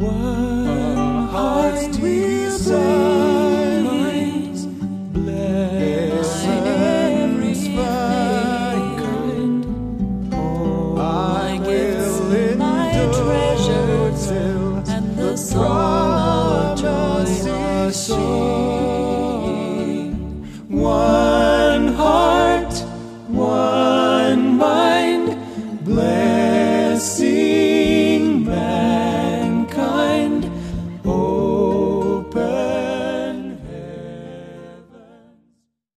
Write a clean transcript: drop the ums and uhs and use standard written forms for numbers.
One heart's desires, bless every kind. My gifts, my treasures, and the song of joy are sung.